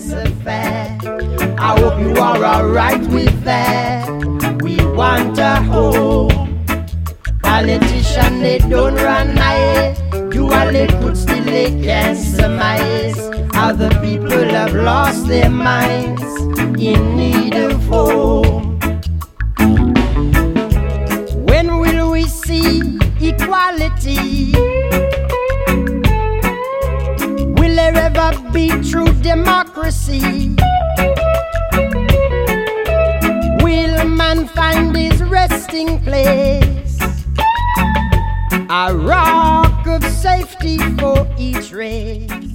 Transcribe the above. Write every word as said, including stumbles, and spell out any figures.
less affair. I hope you are alright with that. We want a home. Politicians, they don't run high. You all they could still they can't surmise. Other people have lost their minds in need of home. When will we see equality? Will there ever be true democracy? Will man find his resting place? A rock of safety for each race.